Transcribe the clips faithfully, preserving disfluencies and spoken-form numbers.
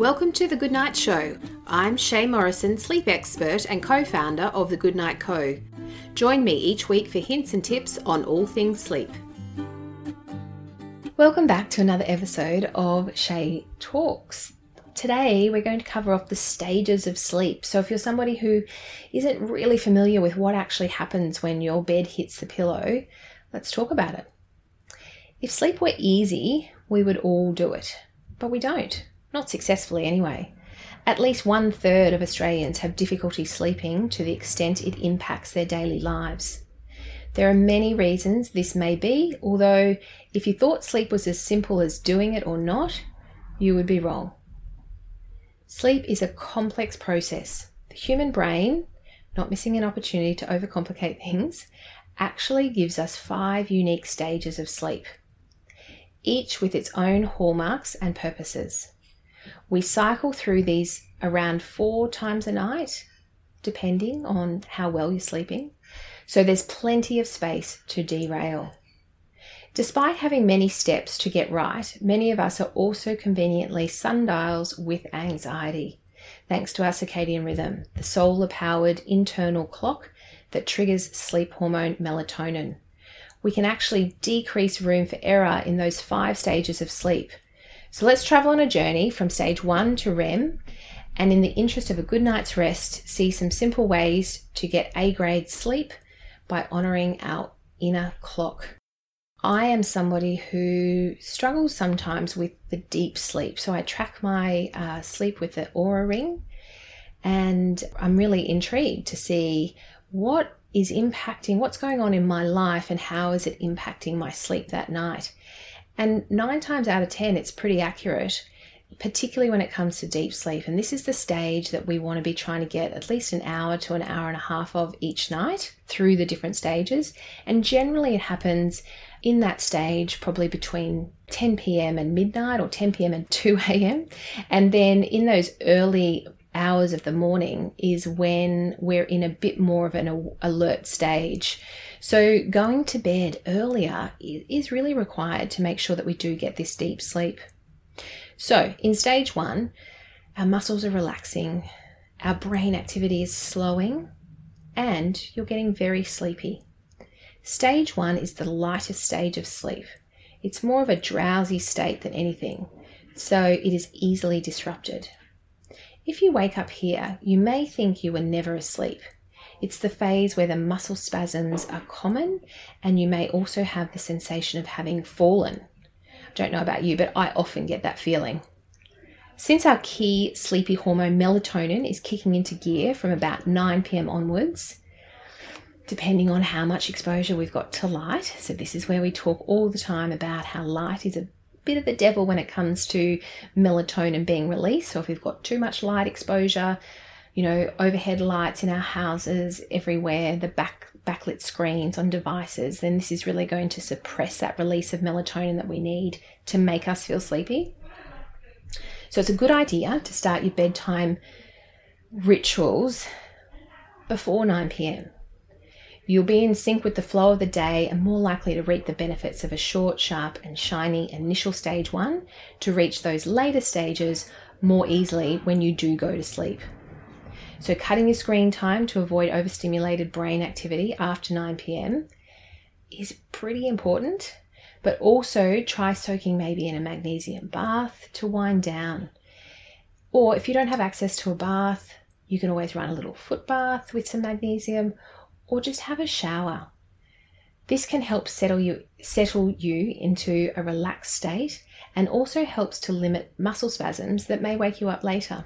Welcome to The Goodnight Show. I'm Shay Morrison, sleep expert and co-founder of The Goodnight Co. Join me each week for hints and tips on all things sleep. Welcome back to another episode of Shay Talks. Today we're going to cover off the stages of sleep. So if you're somebody who isn't really familiar with what actually happens when your bed hits the pillow, let's talk about it. If sleep were easy, we would all do it, but we don't. Not successfully anyway. At least one third of Australians have difficulty sleeping to the extent it impacts their daily lives. There are many reasons this may be, although if you thought sleep was as simple as doing it or not, you would be wrong. Sleep is a complex process. The human brain, not missing an opportunity to overcomplicate things, actually gives us five unique stages of sleep, each with its own hallmarks and purposes. We cycle through these around four times a night, depending on how well you're sleeping, so there's plenty of space to derail. Despite having many steps to get right, many of us are also conveniently sundials with anxiety, thanks to our circadian rhythm, the solar-powered internal clock that triggers sleep hormone melatonin. We can actually decrease room for error in those five stages of sleep. So let's travel on a journey from stage one to R E M, and in the interest of a good night's rest, see some simple ways to get A-grade sleep by honouring our inner clock. I am somebody who struggles sometimes with the deep sleep, so I track my uh, sleep with the Oura Ring, and I'm really intrigued to see what is impacting, what's going on in my life and how is it impacting my sleep that night. And nine times out of ten, it's pretty accurate, particularly when it comes to deep sleep. And this is the stage that we want to be trying to get at least an hour to an hour and a half of each night through the different stages. And generally it happens in that stage, probably between ten p.m. and midnight or ten p.m. and two a.m. And then in those early hours of the morning is when we're in a bit more of an alert stage. So going to bed earlier is really required to make sure that we do get this deep sleep. So in stage one, our muscles are relaxing, our brain activity is slowing, and you're getting very sleepy. Stage one is the lightest stage of sleep. It's more of a drowsy state than anything, so it is easily disrupted. If you wake up here, you may think you were never asleep. It's the phase where the muscle spasms are common, and you may also have the sensation of having fallen. I don't know about you, but I often get that feeling. Since our key sleepy hormone melatonin is kicking into gear from about nine p.m. onwards, depending on how much exposure we've got to light, so this is where we talk all the time about how light is a bit of the devil when it comes to melatonin being released. So if we've got too much light exposure, you know, overhead lights in our houses, everywhere, the back backlit screens on devices, then this is really going to suppress that release of melatonin that we need to make us feel sleepy. So it's a good idea to start your bedtime rituals before nine p.m. You'll be in sync with the flow of the day and more likely to reap the benefits of a short, sharp and shiny initial stage one to reach those later stages more easily when you do go to sleep. So cutting your screen time to avoid overstimulated brain activity after nine p.m. is pretty important, but also try soaking maybe in a magnesium bath to wind down. Or if you don't have access to a bath, you can always run a little foot bath with some magnesium, or just have a shower. This can help settle you, settle you into a relaxed state and also helps to limit muscle spasms that may wake you up later.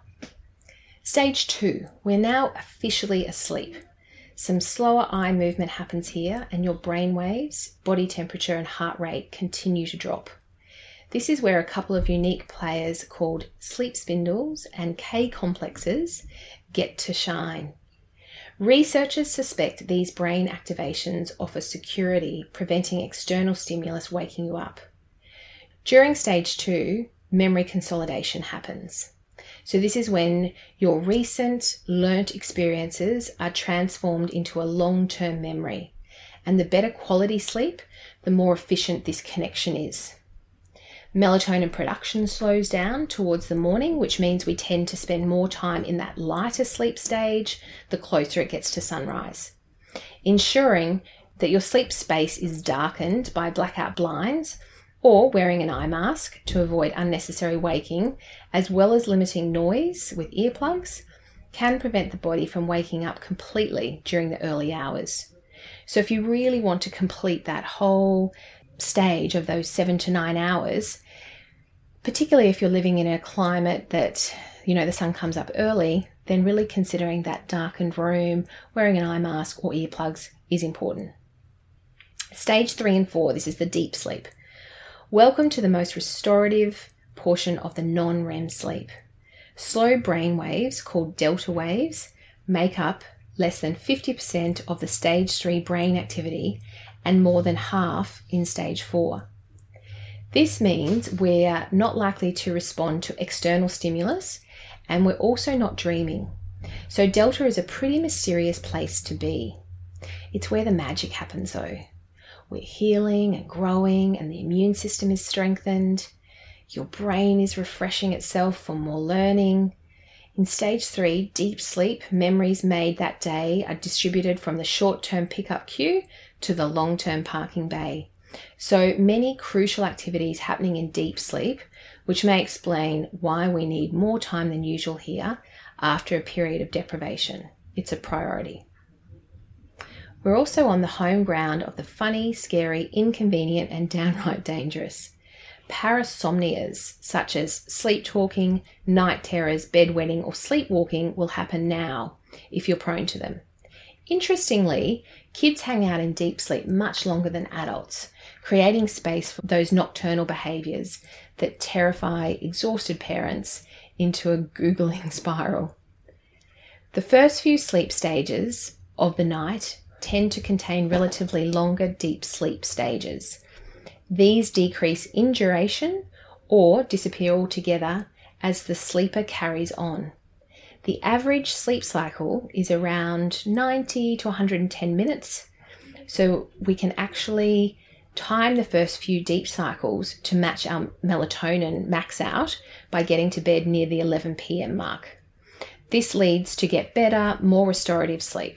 Stage two, we're now officially asleep. Some slower eye movement happens here and your brain waves, body temperature and heart rate continue to drop. This is where a couple of unique players called sleep spindles and K complexes get to shine. Researchers suspect these brain activations offer security, preventing external stimulus waking you up. During stage two, memory consolidation happens. So this is when your recent learnt experiences are transformed into a long-term memory. And the better quality sleep, the more efficient this connection is. Melatonin production slows down towards the morning, which means we tend to spend more time in that lighter sleep stage the closer it gets to sunrise. Ensuring that your sleep space is darkened by blackout blinds or wearing an eye mask to avoid unnecessary waking, as well as limiting noise with earplugs, can prevent the body from waking up completely during the early hours. So if you really want to complete that whole stage of those seven to nine hours, particularly if you're living in a climate that, you know, the sun comes up early, then really considering that darkened room, wearing an eye mask or earplugs is important. Stage three and four, this is the deep sleep. Welcome to the most restorative portion of the non-R E M sleep. Slow brain waves, called delta waves, make up less than fifty percent of the stage three brain activity and more than half in stage four. This means we're not likely to respond to external stimulus, and we're also not dreaming. So delta is a pretty mysterious place to be. It's where the magic happens though. We're healing and growing, and the immune system is strengthened. Your brain is refreshing itself for more learning. In stage three, deep sleep, memories made that day are distributed from the short-term pickup queue to the long-term parking bay. So many crucial activities happening in deep sleep, which may explain why we need more time than usual here after a period of deprivation. It's a priority. We're also on the home ground of the funny, scary, inconvenient, and downright dangerous. Parasomnias, such as sleep talking, night terrors, bedwetting, or sleepwalking will happen now if you're prone to them. Interestingly, kids hang out in deep sleep much longer than adults, creating space for those nocturnal behaviours that terrify exhausted parents into a Googling spiral. The first few sleep stages of the night tend to contain relatively longer deep sleep stages. These decrease in duration or disappear altogether as the sleeper carries on. The average sleep cycle is around ninety to one hundred ten minutes, so we can actually time the first few deep cycles to match our melatonin max out by getting to bed near the eleven p.m. mark. This leads to get better, more restorative sleep.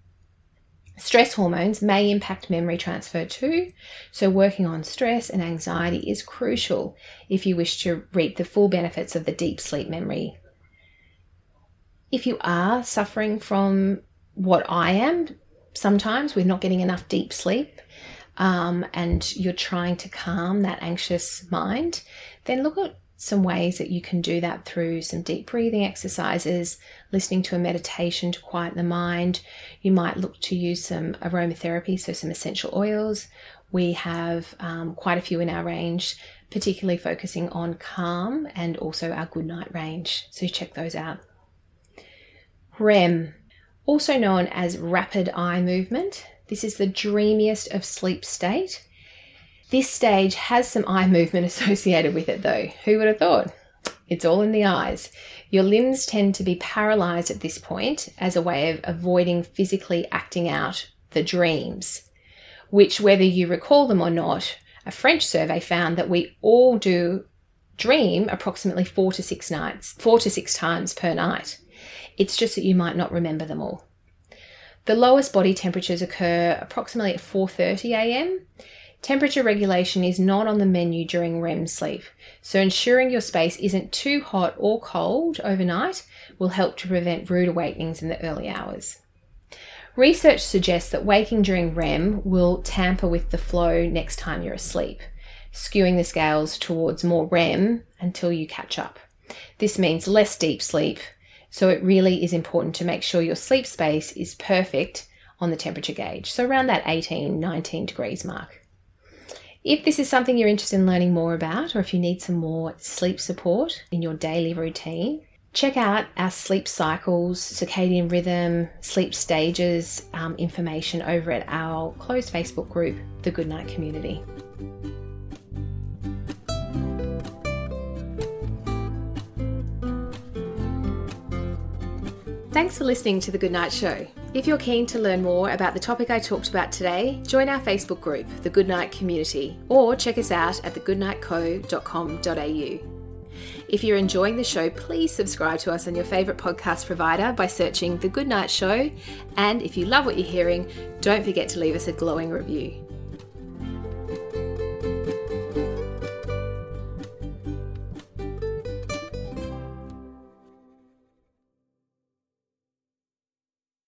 Stress hormones may impact memory transfer too, so working on stress and anxiety is crucial if you wish to reap the full benefits of the deep sleep memory. If you are suffering from what I am sometimes with not getting enough deep sleep, um, and you're trying to calm that anxious mind, then look at some ways that you can do that through some deep breathing exercises, listening to a meditation to quiet the mind. You might look to use some aromatherapy, so some essential oils. We have um, quite a few in our range, particularly focusing on calm and also our good night range. So check those out. R E M, also known as rapid eye movement. This is the dreamiest of sleep state. This stage has some eye movement associated with it though. Who would have thought? It's all in the eyes. Your limbs tend to be paralyzed at this point as a way of avoiding physically acting out the dreams, which, whether you recall them or not, a French survey found that we all do dream approximately four to six nights, four to six times per night. It's just that you might not remember them all. The lowest body temperatures occur approximately at four thirty a.m. Temperature regulation is not on the menu during R E M sleep, so ensuring your space isn't too hot or cold overnight will help to prevent rude awakenings in the early hours. Research suggests that waking during R E M will tamper with the flow next time you're asleep, skewing the scales towards more R E M until you catch up. This means less deep sleep, so it really is important to make sure your sleep space is perfect on the temperature gauge, so around that eighteen, nineteen degrees mark. If this is something you're interested in learning more about, or if you need some more sleep support in your daily routine, check out our sleep cycles, circadian rhythm, sleep stages um, information over at our closed Facebook group, The Goodnight Community. Thanks for listening to The Goodnight Show. If you're keen to learn more about the topic I talked about today, join our Facebook group, The Goodnight Community, or check us out at the goodnight co dot com dot a u. If you're enjoying the show, please subscribe to us on your favourite podcast provider by searching The Goodnight Show. And if you love what you're hearing, don't forget to leave us a glowing review.